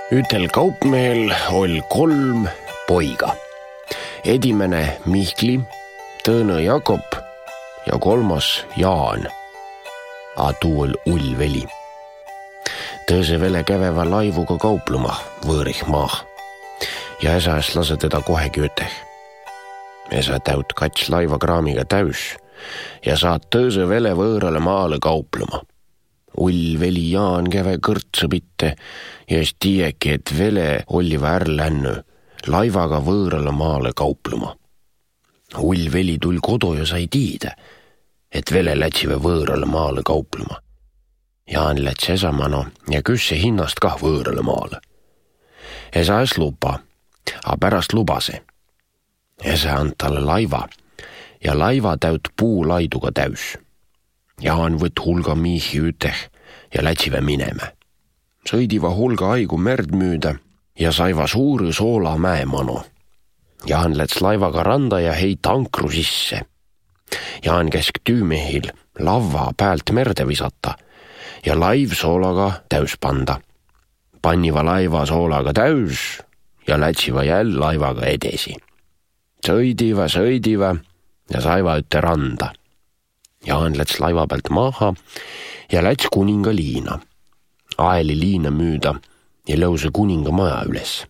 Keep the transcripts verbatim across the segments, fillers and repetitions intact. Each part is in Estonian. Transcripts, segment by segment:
Ütel kaupmehel oli kolm poiga. Edimene Mihkli, tõõne Jakob ja kolmas Jaan. A tuu oli Ullveli. Tõõse vele käveva laivuga kaupluma võõrih maah ja esas lase teda kohegi üteh. Esa täut kats laiva kraamiga täys ja saad tõõse vele võõrale maale kauplema. Ullveli Jaan käve kõrtsa bitte ja es tiieki, et vele olliva är lännu laivaga võõrale maale kauplema. Ullveli tul kodu ja sai tiida, et vele lätsive võõrale maale kauplema. Jaan läts esamano ja küsse hinnast kah võõrale maale. Esa es lupa, a pärast lubase. Esa and talle laiva ja laiva täut puulaiduga täys. Jaan võtt hulga miihi üteh ja lätsive mineme. Sõidiva hulga aigu merd müüda ja saiva suuri soola mäemanu. Jaan läts laivaga randa ja heit ankru sisse. Jaan käsk tüümehil lavva päält merde visata ja laiv soolaga täys panda. Panniva laiva soolaga täys ja lätsiva jäl laivaga edesi. Sõidiva, sõidiva ja saiva ütte randa. Jaan läts laiva pealt maha ja läts kuninga liina. Aeli liina müüda ja lõuse kuninga maja üles.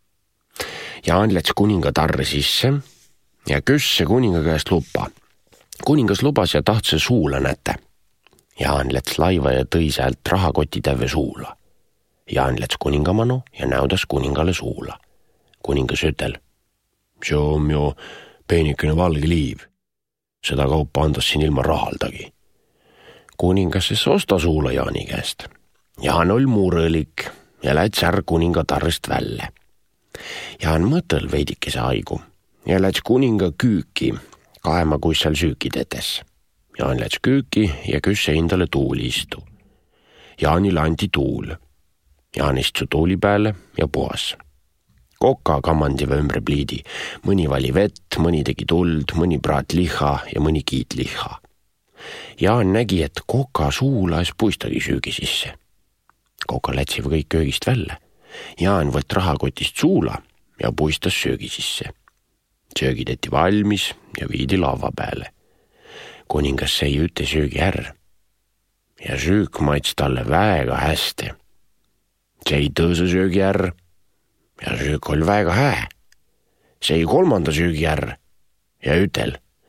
Jaan läts kuninga tarre sisse ja küsse kuninga käest lupa. Kuningas lubas ja tahtse suula näte. Jaan läts laiva ja tõi sealt rahakoti täve suula. Jaan läts kuningamanu ja näudas kuningale suula. Kuningas ütel, see on ju peenikene valge liiv. Seda kaupa andas siin ilma rahaldagi. Kuningas siis osta suula Jaani käest. Jaan oli murõlik ja läts är kuninga tarrest välle. Jaan mõtel veidikese aigu ja läts kuninga küüki kaema, kus seal süüki tetes. Jaan läts küüki ja küsse hindale tuuli istu. Jaanile anti tuul. Jaan istu tuuli pääle ja puhas. Koka kamandiva ümbre pliidi. Mõni vali vett, mõni tegi tuld, mõni praat liha ja mõni kiit liha. Jaan nägi, et koka suula es puistagi süügi sisse. Koka lätsiv kõik köögist välle. Jaan võtt rahakotist suula ja puistas söögi sisse. Söögi teti valmis ja viidi lava pääle. Kuningas sai üte söögi är. Ja söök maits talle väga hästi. Sai tõõse söögi är ja söök oli väga hää. Sai kolmanda söögi är ja ütel,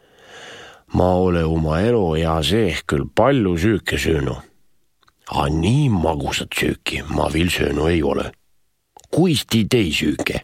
ma ole oma elu ja seeh küll palju süüke söönu. A nii magusat süüki ma veel söönu ei ole. Kuisti tei süüke?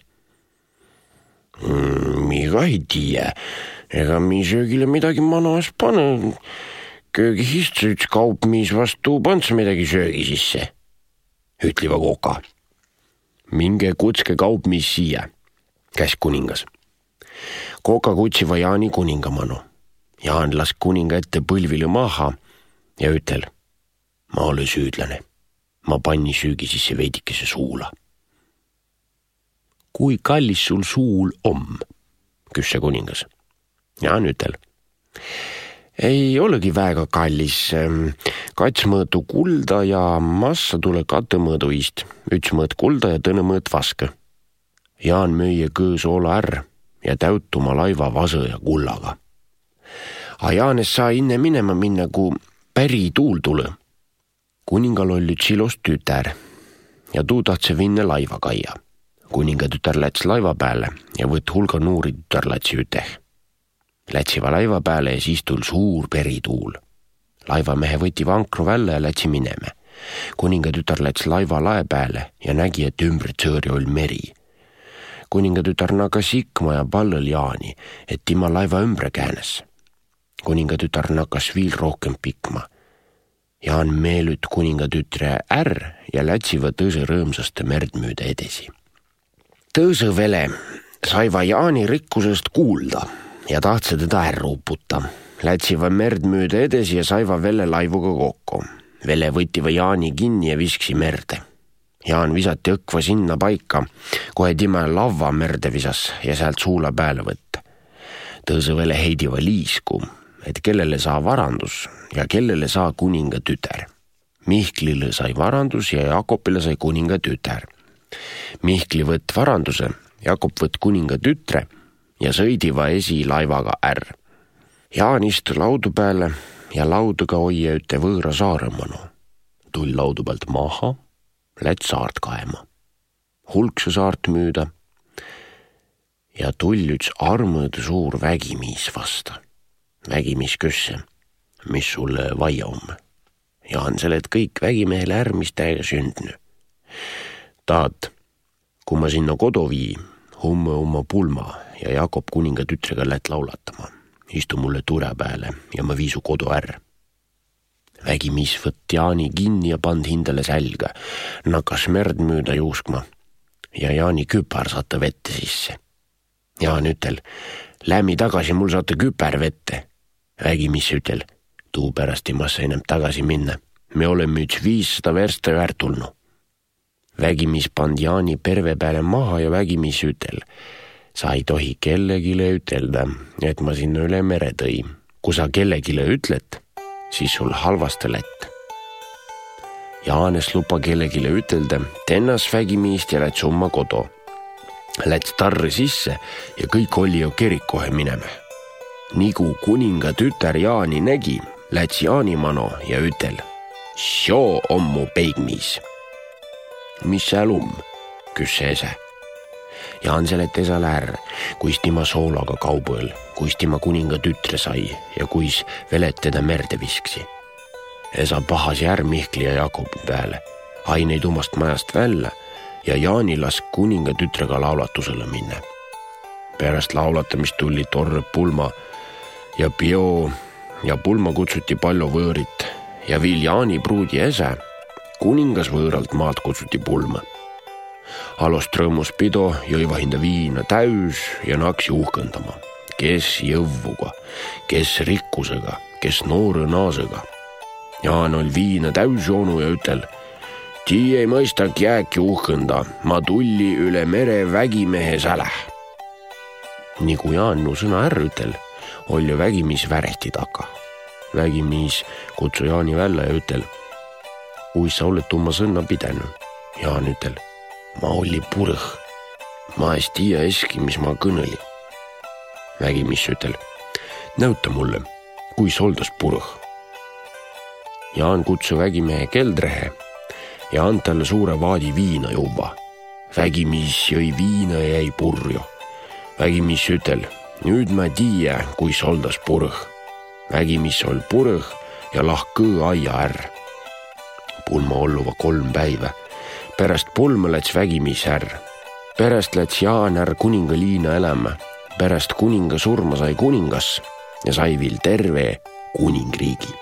Mm, miga ei tii. Ega mi söögile midagi manas pane. Köögi histse üks kaup, mis vastu pantsa midagi söögi sisse. Ütliva koka. Minge kutske kaup, mis siia, käs kuningas. Koka kutsiva Jaani kuningamanu. Jaan las kuninga ette põlvile maha ja ütel, ma ole süüdlane. Ma panni süügi sisse veidikese suula. Kui kallis sul suul om? Küsse kuningas. Jaan ütel, ei olegi väga kallis. Kats mõõtu kulda ja massa tule kate mõõdu iist. Üts mõõt kulda ja tõne mõõt vaske. Jaan müüe kõõs olla är ja täutuma laiva vase ja kullaga. A Jaanes saa inne minema minna, kui päri tuul tule. Kuningal oli tsilos tüter ja tuu tahtse vinne laiva kaia. Kuninga tüter läts laiva pääle ja võtt hulga nuuri tüter lätsi üteh. Lätsiva laiva pääle ja siis tul suur perituul. Laivamehe võti vankru välle ja lätsi mineme. Kuninga tütar läts laiva lae pääle ja nägi, et ümbre tsõõri oli meri. Kuninga tütar nakas ikma ja pallel Jaani, et tema laiva ümbre käänes. Kuninga tütar nakas viil rohkem pikma. Jaan meelüt kuninga tütre är ja lätsiva tõõse rõõmsaste merd müüda edesi. Tõõse vele saiva Jaani rikkusest kuulda ja tahtse teda ära upputa. Lätsiva merd müüda edesi ja saiva vele laivuga kokku. Vele võttiva Jaani kinni ja viski merde. Jaan visati õkva sinna paika, kohe time lavva merde visas ja sealt suula pääle võtta. Tõõse vele heidiva liisku, et kellele saa varandus ja kellele saa kuninga tüter. Mihklile sai varandus ja Jakobile sai kuninga tüter. Mihkli võtt varanduse, Jakob võtt kuninga tütre ja sõidiva esi laivaga ärr. Jaan istu laudu peale ja lauduga hoia üte võõra saaremanu. Tull laudu pealt maha, lätt saart kaema. Hulkse saart müüda ja tull üts armõõd suur vägimiis vasta. Vägimiis kösse, mis sulle vaia om. Jaan seled kõik vägimehele ärmistäega sündnü. Taad, kui ma sinna kodu vii, homme oma pulma ja Jakob kuninga tütrega lätt laulatama. Istu mulle ture peale ja ma viisu kodu ärr. Vägimiis võtt Jaani kinni ja pand hindale sälga, nakas merd müüda juuskma ja Jaani küpar saata vette sisse. Jaan ütel, lämi tagasi mul saata küpar vette. Vägimiis ütel, tuu pärast ei massa enam tagasi minna. Me oleme üts viissada versta väärt tulnu. Vägimiis pand Jaani perve peale maha ja vägimiis ütel, sa ei tohi kellegile ütelda, et ma sinna üle mere tõi. Kui sa kellegile ütlet, siis sul halvasta lätt. Jaanes lupa kellegile ütelda, tennas vägimiist ja läts oma kodu. Läts tarri sisse ja kõik oli ju kerik kohe minema. Nigu kuninga tüter Jaani nägi, läts Jaani mano ja ütel, soo on mu peigmiis. Mis seal um, küs ese. Jaan selet esale ärr, kuis tima soolaga kaubõl, kuis tima kuninga tütre sai ja kuis velet teda merde viski. Esa pahasi ärr Mihkli ja Jakobi peale, hai neid umast majast välja ja Jaani lask kuninga tütrega laulatusele minna. Pärast laulatamist tuli torre pulma ja pio ja pulma kutsuti palju võõrit ja viil Jaani pruudi ese, kuningas võõralt maad kutsuti pulma. Alost rõõmus pido jõiva hinda viina täys ja naksi uhkendama. Kes jõvvuga, kes rikkusega, kes noore naasega. Jaan oli viina täys joonu ja ütel, tii ei mõistak jääki uhkenda, ma tulli üle mere vägimehe säläh. Nii kui Jaan nu sõna ärr ütel, oli vägimiis värehti taka. Vägimiis kutsu Jaani välja ja ütel, kui sa oled oma sõnna pidenu. Jaan ütel, ma oli purõh. Ma ees tia eski, mis ma kõneli. Vägimiis ütel, näuta mulle, kui soldas purõh. Jaan kutsu vägimehe keldrehe ja and talle suure vaadi viina juua. Vägimiis jõi viina ja jäi purju. Vägimiis ütel, nüüd ma tia, kui soldas purõh. Vägimiis ol purõh ja lahkõ aia ärr. Pulma olluva kolm päivä. Pärast pulma läts vägimiis ärr. Pärast läts Jaan ärr kuninga liina elämä. Pärast kuninga surma sai kuningas ja sai viil terve kuningriigi.